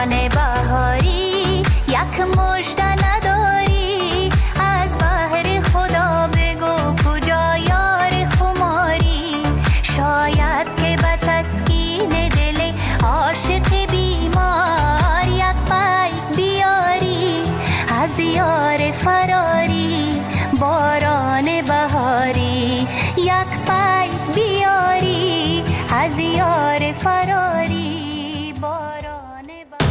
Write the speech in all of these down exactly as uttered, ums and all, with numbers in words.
باران بهاری یک مژده نداری از بحر خدا بگو کجا یار خماری شاید که به تسکین دل عاشق بیمار یک پی بیاری از یار فراری باران بهاری یک پی بیاری از یار فراری باران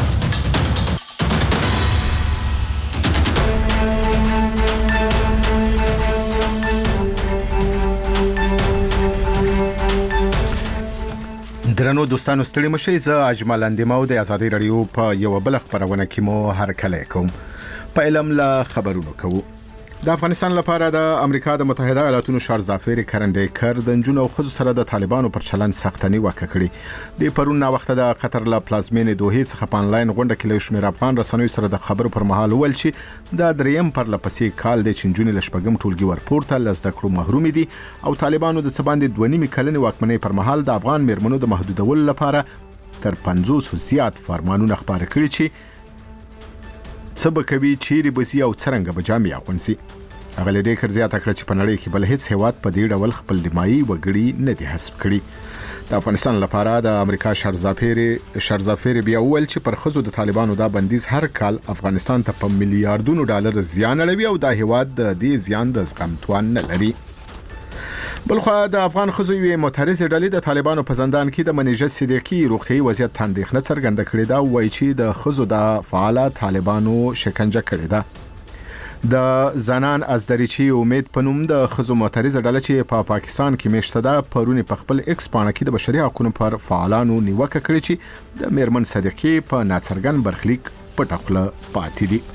درنو دوستانو ستړي مشئ زه اجمل اندیمو د ازادي رادیو په یو بل خبرونه کې مو هرکلی کوم. په علم له خبرونو کوو. د افغانستان لپاره د امریکا د متحده ایالاتونو شارزافیر کرنډیکر د نجونو او ښځو سره د طالبانو پر چلند سختنی وکړه کړې. د پرون نا وخت د قطر له پلازمینې دوحې څخه په انلاین غونډه کې له شمیر افغان رسنیو سره د خبرو پر مهال ویل چې د دریم پر لپسې کال د چنجونې له شپږم ټولګي ورپورته له زده کړو محروم دي او طالبانو د څه باندې دوه نیمې کلنې واکمنۍ پر مهال د افغان میرمنو د محدودولو لپاره تر پنځوس زیات فرمانونه خپاره کړي چې څه به کوي، چیرې به ځي او څرنګه به جامې اغوندي. هغه له ډېر زیاته کړه چې په نړۍ کې بل هیڅ هیواد په دې ډول خپل نیمایي وګړي نه دي حذف کړي. د افغانستان لپاره د امریکا شارزافیر شارزافیر بیا وویل چې پر ښځو د طالبانو دا بندیز هر کال افغانستان ته په میلیارډونو ډالر زیان اړوي او دا هیواد د دې زیان د زغم توان نه لري. بلخوا د افغان ښځو یوې معترضې ډلې د طالبانو په زندان کې د منیژه صدیقي روغتیایي وضعیت ته اندېښنه څرګنده کړې ده او وایي چې د ښځو د فعاله طالبانو شکنجه کړې ده. د زنان از دریچی امید په نوم د ښځو معترضه ډله چې په پا پاکستان کې میشته ده پرونی په خپل ایکس پاڼه کې د بشري حقوقو پر فعالانو نیوکه کړې چې د میرمن صدیقي په ناڅرګند برخلیک پټه خوله پاتې دي.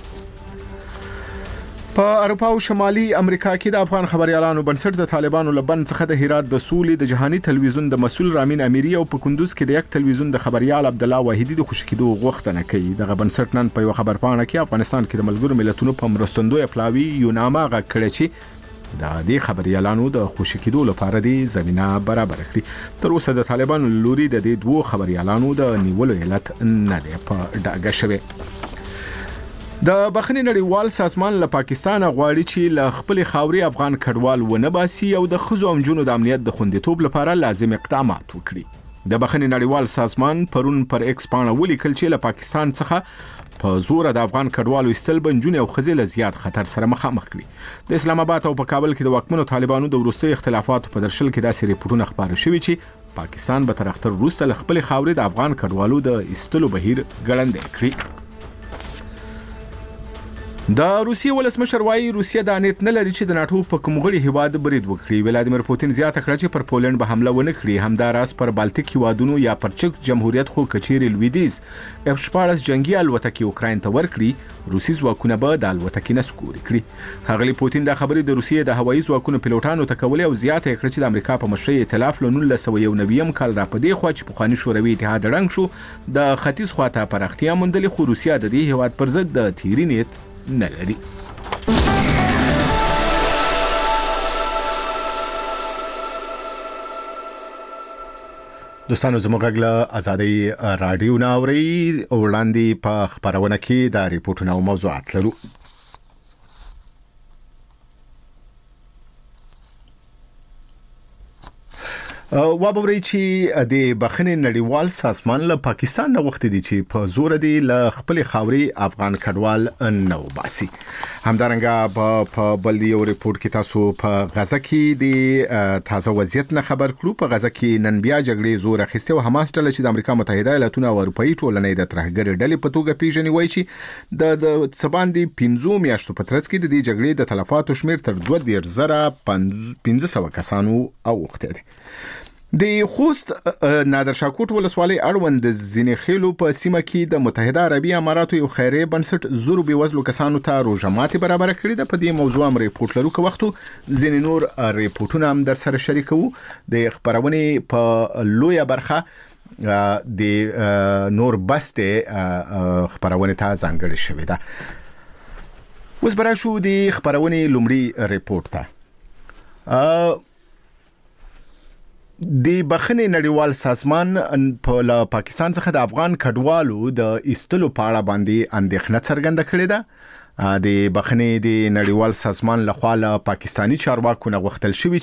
په اروپا او شمالي امریکا کې د افغان خبريالانو بنسټ د طالبانو لبن څخه د هرات د سولې د جهاني تلویزیون د مسول رامین امیری او په کندوز کې د یک تلویزیون د خبريال عبد الله واحدی د خوشکېدو غوښتنه کوي. دغه بنسټ نن په یو خبرپاڼه کې افغانستان کې د ملګرو ملتونو په مرستندوی پلاوی یو نامه غږ کړی چې د دې خبريالانو د خوشکېدو لپاره د زمينه برابر کړي. تر اوسه د طالبانو لوري د دې دوه خبريالانو د نیولو علت نه دی په ډاګه شوی. د بخښنې نړیوال سازمان له پاکستان غواړي چې له خپل خاوري افغان کډوال ونه باسي او د ښځو او نجونو د امنیت د خوندیتوب لپاره لازم اقدامات وکړي. د بخښنې نړیوال سازمان پرون پر ایکس پاڼه ولیکل چې له پاکستان څخه په زور د افغان کډوالو ایستل به نجونې او ښځې له زیات خطر سره مخامخ کړي. د اسلام آباد او په کابل کې د واکمنو طالبانو د وروستي اختلافاتو په درشل کې داسې ریپورتونه خپاره شوي چې پاکستان به تر اختر وروسته له خپل خاوري د افغان کډوالو د ایستلو بهیر ګړندی کړي. د روسیې ولسمشر وايي روسیه د نیت نه لري چې د ناتو په کوم غړي هیواد برید وکړي. ولادیمیر پوتین زیاته کړه چې پر پولند به حمله ونه کړي. همداراز پر بالټیک هیوادونو یا پر چک جمهوریت خو کچيري لویدیز اف شپاړس جنگي الوتکې اوکراین ته ورکړي روسي ځواکونه به د الوتکې نسکوري کړي. ښاغلي پوتین دا خبرې د روسیې د هوایي ځواکونو پیلوټانو ته کولې او زیاته کړه چې د امریکا په مشرۍ ائتلاف له نولس سوه یو نوي کال را پدې خو چې پخوانی شوروي اتحاد رنګ شو د ختیځ خواته پر اختیار موندلې خو روسیا د دې هیواد پر ضد د تیری نیت نه لري. دوستانو زموږ غږ له ازادي رادیو نه اوري وړاندې په خبرونه کې د ریپورتونو او موضوعات لرو. وابوري چې د بخښنې نړیوال سازمان له پاکستان نه وخت دي چې په زور دي له خپل خاوري افغان کډوال نو باسي. همدارنګه په بل یو ریپورت کې تاسو په غزه کې د تازه وضعیت نه خبر کړو. په غزه کې نن بیا جګړې زور اخیسته او حماس ډله چې د امریکا متحده ایالاتونو او اروپאי ټولنې د ترهګر ډلې په توګه پیژني وایي چې د سباندې پنځو میاشتو په ترڅ کې د دې جګړې د تلفاتو شمیر تر دوه دېرش زره پنځه سوه کسانو اوښته دي. د خوست نادر شاکوټ ولسوالۍ اړوند ځینې خېلو په سیمه کې د متحده عربي اماراتو یو خیري بنسټ زورو بيوزلو کسانو ته روزه ماتي برابر کړې ده. په دې موضوع هم ریپورت لرو که وختو ځینې نور ریپورتونه هم در سره شریکو. د خبرونې په لویه برخه د نور بسته خبرونه ته ځانګړې شوې ده. اوس براشو د خبرونې لومړی ریپورت ته. د بخښنې نړیوال سازمان په پاکستان څخه د افغان کډوالو د ایستلو په اړه باندې اندېښنه څرګنده کړې ده. د بخښنې د نړیوال سازمان لخوا له پاکستانی چارواکو نه غوښتل شوی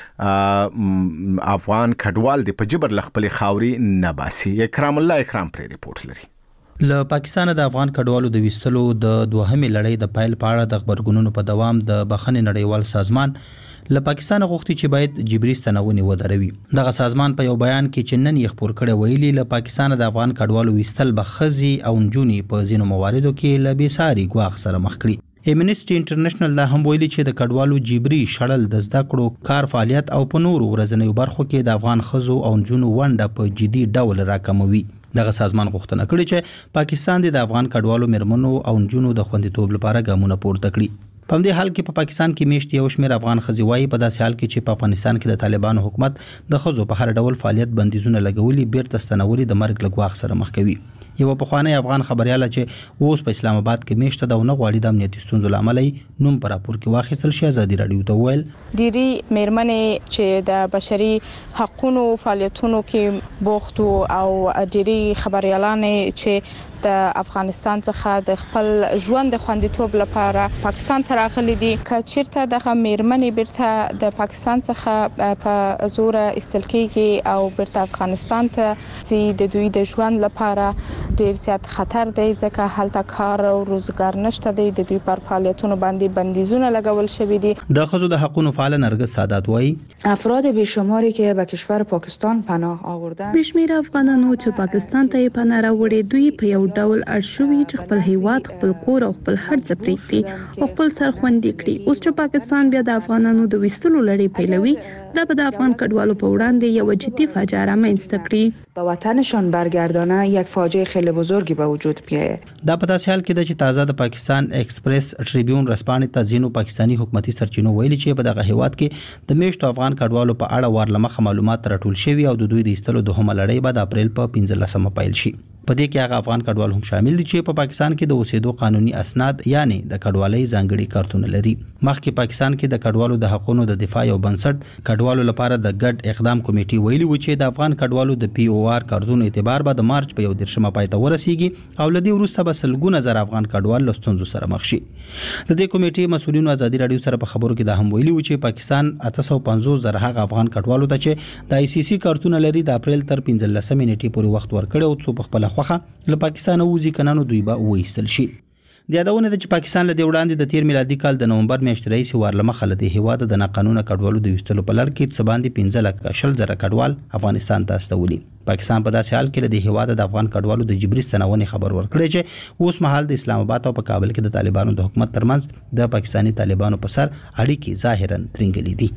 چې افغان کډوال د په جبر لخپل خاوري نه باسي. اکرام الله اکرام پر ریپورت لري. له پاکستان د افغان کډوالو د وستلو د دوهمې لړۍ د پایل په اړه د خبرګونونو په دوام د بخښنې نړیوال سازمان له پاکستان غوښتي چې باید جبري ستنونې ودروي. دغه سازمان په یو بیان کې چې نن یې خبر کړی ویلي له پاکستان د افغان کډوالو وستل بخزي او نجونې په ځینو مواردو کې له بیساري ګواښ سره مخ کړي. امنیسټي انټرنیشنل دا هم ویلي چې د کډوالو جبري شړل د زده کړو کار فعالیت او په نورو ورځنیو برخو کې د افغان خزو او نجونو ونډه په جدي ډول راکموي. دغه سازمان غوښتنه کړې چې پاکستان د افغان کډوالو مرمنو او نجونو د خوندیتوب لپاره ګامونه پورته کړي. په دې حال کې په پا پاکستان کې میشت یو شمېر افغان خزي وایي په داسې حال کې چې په افغانستان کې د طالبانو حکومت د خزو په هر ډول فعالیت بندیزونه لګولي بیرته ستنولي د مرګ له ګواښ سره مخ کوي. یو پخوانی افغان خبريال چې اوس په اسلام آباد کې میشته د ونه غواړي د امنیتي ستونزو لامل نوم پر راپور کې واخیستل شي. آزادي رادیو ته ویل ډيري مېرمنې چې د بشري حقوقو فعالیتونو کې بوخت او ډيري خبريالان چې د افغانستان څخه د خپل ژوند د خوندیتوب لپاره پاکستان ته راغلي دي. کچیرته دغه مېرمنې بیرته د پاکستان څخه په زور ایستل کېږي او بیرته افغانستان ته چې د دوی د ژوند لپاره ډیر زیات خطر دی ځکه هلته کار او روزګار نشته دی. د دوی پر فعالیتونو باندې بندیزونه لګول شوی دي. د خزو د حقوقو فعال نرګس سادات وایي افراد بیشماری که به کشور پاکستان پناه آوردن بشمیر افغانانو چې پاکستان ته پناه راوړي دوی په یو ډول ارشوي چې خپل هیواد خپل کور او خپل هرڅه پریږدي او خپل سر خوندي کړي. اوس چې پاکستان بیا د افغانانو د وستلو لړۍ پیلوي دا به د افغان کډوالو په وړاندې یو جدي فاجعه رامنځته کړي. به وطنشان برگردانه یک فاجعه خیلی بزرگی به وجود بیاید. دا په داسې حال کې د چې تازه د پاکستان ایکسپریس ټریبیون رسپانې ته ځینو پاکستانی حکومتي سرچینو ویلي چې په دغه هیواد کې د میشتو افغان کډوالو په اړه ورلمخه معلومات راټول شوي او د دوی د ایستلو دوهمه لړۍ به د اپریل په پنځلسمه پیل شي. په دې کې هغه افغان کډوال هم شامل دي چې په پاکستان کې د اوسېدو قانوني اسناد یعنی د کډوالۍ ځانګړي کارتونه لري. مخکې پاکستان کې د کډوالو د حقوقو د دفاع یو بنسټ کډوالو لپاره د ګډ اقدام کمیټې ویلي و چې د افغان کډوالو د پی او آر کارتونو اعتبار به د مارچ په یو دیرشمه پای ته ورسیږي او لدی وروسته به سلګونه زر افغان کډوال له ستونزو سره مخ شي. د دې کمیټې مسؤلینو آزادي رادیو سره په خبرو کې دا هم ویلي و چې پاکستان اته سوه پنځوس زر هغه افغان کډوالو ته چې د آی سی سی کارتونه لري د اپریل تر پنځلسمې نیټې پورې وخت ورکړی او څو په خپل خوخه له پاکستان وځي کنانو دوی به وایستل شي. د یادونه ده چې پاکستان له وړاندې د تیر میلادي کال د نومبر میاشتې راهیسې ورلمخه له دې هیواد د ناقانونه کډوالو د وستلو په لړ کې څه باندې پنځه لکه شل زره کډوال افغانستان ته استولي. پاکستان په داسې حال کې له دې هیواد د افغان کډوالو د جبري ستنونې خبر ورکړی چې اوس مهال د اسلام آباد او په کابل کې د طالبانو د حکومت ترمنځ د پاکستانی طالبانو په سر اړیکې ظاهرا ترنګلې دي.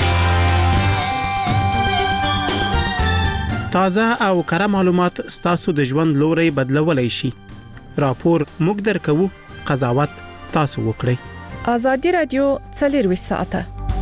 تازه او کره معلومات ستاسو د ژوند لوري بدلولای شي. راپور موږ درکو، قضاوت تاسو وکړئ. آزادي رادیو څلرویشت ساعته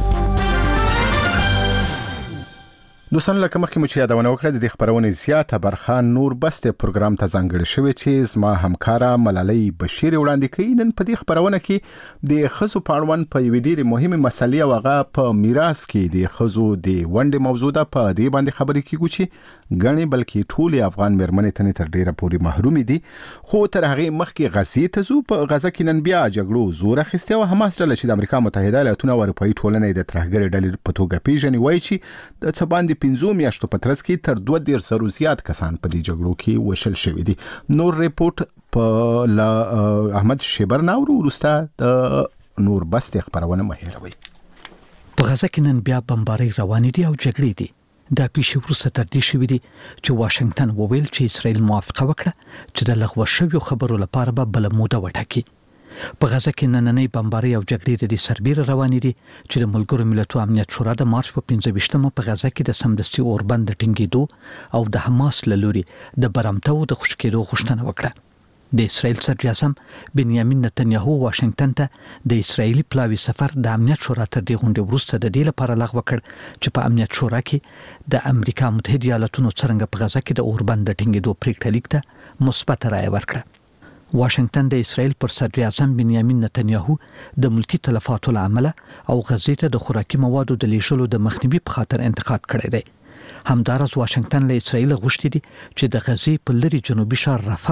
دوستان لکه مخکې مو چې یادونه وکړه د دې خبرونې زیاته برخه نور بسته پروګرام ته ځانګړې شوې چې زما همکارا ملالۍ بشیر وړاندې کوي. نن په دې خبرونه کې د خزو پاړوان په یوې ډېرې مهمه مسلې او هغه په میراث کې د خزو د ونډې موضوع ده. په دې باندې خبرې کیږي چې غني بلکې ټول افغان مرمنې ته تر ډیره پوري محروم دي. خو تر هغه مخکې غزې ته زو په غزه کې نن بیا جګړو زور اخیسته او حماس ډله چې د امریکا متحده ایالاتونو او اروپאי ټولنې د ترهګر ډلې په توګه پیژني وایي چې د څه باندې پنځو میاشتو په ترڅ کې تر دوه ډیر سرو زیات کسان په دې جګړو کې وشل شوي دي. نور ریپورت په لا احمد شیبر ناورو ورسته د نور بست خبرونه مهیروي. په غزه کې نن بیا بمباري روان دي او جګړې دي. دا پیښې وروسته تر دې شوې دي چې واشنگټن وویل چې اسرائیل موافقه وکړه چې د لغوه شویو خبرو لپاره به بل موده وټاکي. په غزه کې نننۍ بمباري او جګړې د سربېره روانې دي چې د ملګرو ملتونو امنیت شورا د مارچ په پنځه ویشتمه په غزه کې د سمدستي اوربند ټینګېدو او د حماس له لوري د برمتو د خوشکېدو غوښتنه وکړه. د اسرائیل صدر اعظم بنیامین نتنیاهو واشنگټن ته د اسرائیلي پلاوي سفر د امنیت شورا تر دې غونډې وروسته د دې لپاره لغوه کړ چې په امنیت شورا کې د امریکا متحده ایالاتونو څرنګه په غزه کې د اوربند د ټینګېدو پریکړه لیک ته مثبت رایه ورکړه. واشنگټن د اسرائیل پر صدر اعظم بنیامین نتنیاهو د ملکی تلفاتو له امله او غزې ته د خوراکي موادو د لیږلو د مخنیوي په خاطر انتقاد کړی دی. همدارس واشنگټن له اسرایل غوښتي دي چې د غزې په لری جنوبي ښار رفح